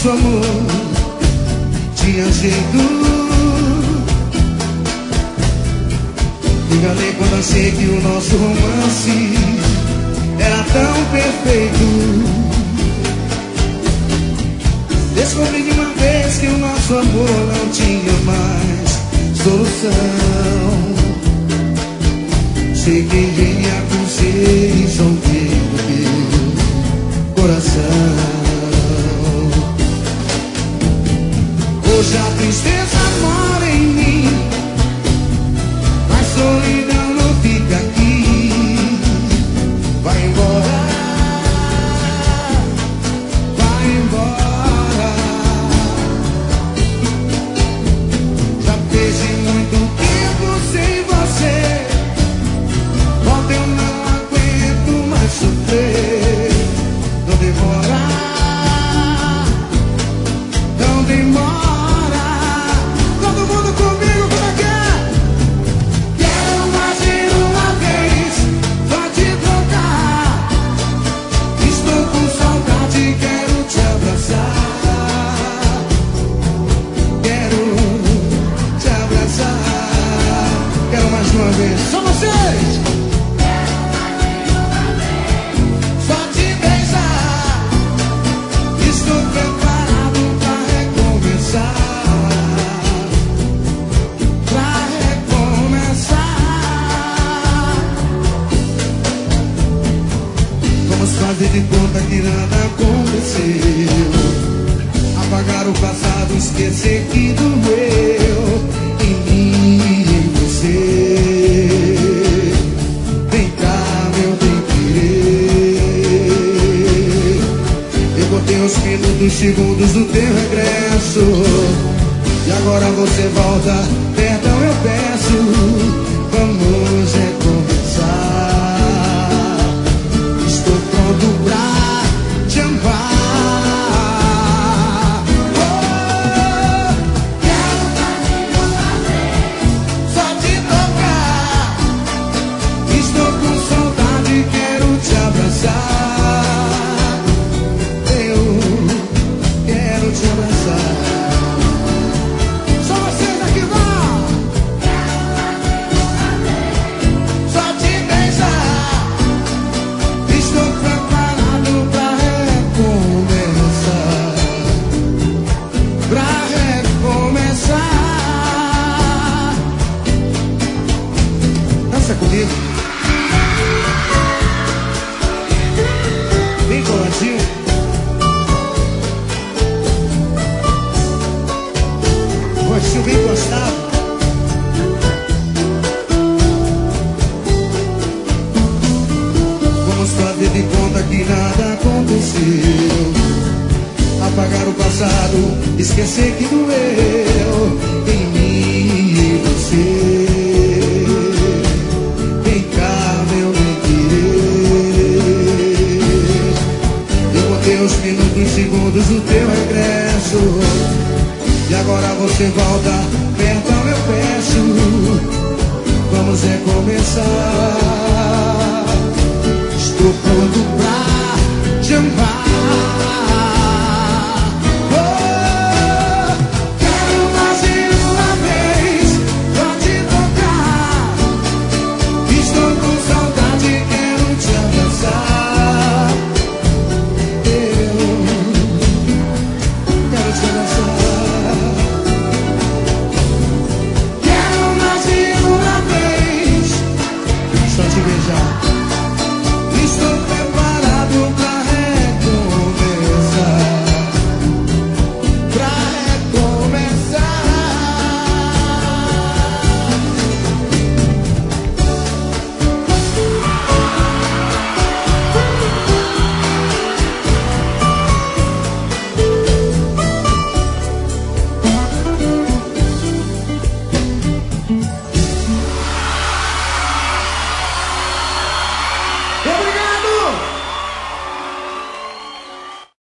nosso amor tinha jeito. Me enganei quando achei que o nosso romance era tão perfeito. Descobri de uma vez que o nosso amor não tinha mais solução. Cheguei e acusei, joguei no meu coração. Hoje a tristeza mora em mim, mas solidão não fica aqui. Vai embora, vai embora. Já perdi muito tempo sem você. Volta, eu não aguento mais sofrer. Não demora, não demora. Só vocês! Só te beijar. Estou preparado pra recomeçar. Pra recomeçar. Vamos fazer de conta que nada aconteceu. Apagar o passado, esquecer que doeu em mim e em você. Os minutos, segundos do teu regresso. E agora você volta, perdão eu peço. Vamos recomeçar. Estou pronto pra te amar. Oh, quero fazer uma vez, só te tocar. Estou com saudade, quero te abraçar. Te abraçar. Só vocês aqui vão. Só te beijar. Estou preparado pra recomeçar. Pra recomeçar. Dança comigo. Bem coladinho. Gostinho bem gostado. Vamos fazer de conta que nada aconteceu. Apagar o passado, esquecer que doeu em mim e você. Vem cá, meu bem querer. Eu contei os minutos, segundos do teu regresso. E agora você volta, perdão eu peço. Vamos recomeçar. Estou pronto pra te amar.